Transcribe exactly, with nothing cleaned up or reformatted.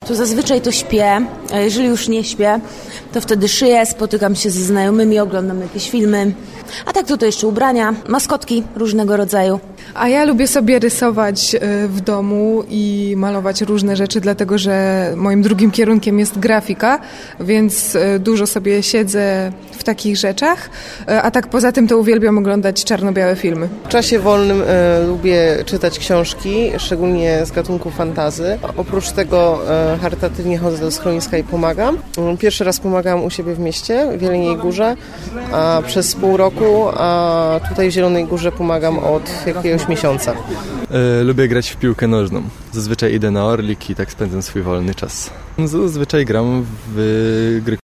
to zazwyczaj to śpię, a jeżeli już nie śpię, to wtedy szyję, spotykam się ze znajomymi, oglądam jakieś filmy. A tak to, to jeszcze ubrania, maskotki różnego rodzaju. A ja lubię sobie rysować w domu i malować różne rzeczy, dlatego że moim drugim kierunkiem jest grafika, więc dużo sobie siedzę w takich rzeczach, a tak poza tym to uwielbiam oglądać czarno-białe filmy. W czasie wolnym e, lubię czytać książki, szczególnie z gatunku fantasy. Oprócz tego e, charytatywnie chodzę do schroniska i pomagam. Pierwszy raz pomagam u siebie w mieście, w Jeleniej Górze, a przez pół roku, a tutaj w Zielonej Górze pomagam od jakiegoś miesiąca. E, lubię grać w piłkę nożną. Zazwyczaj idę na Orlik i tak spędzam swój wolny czas. Zazwyczaj gram w gry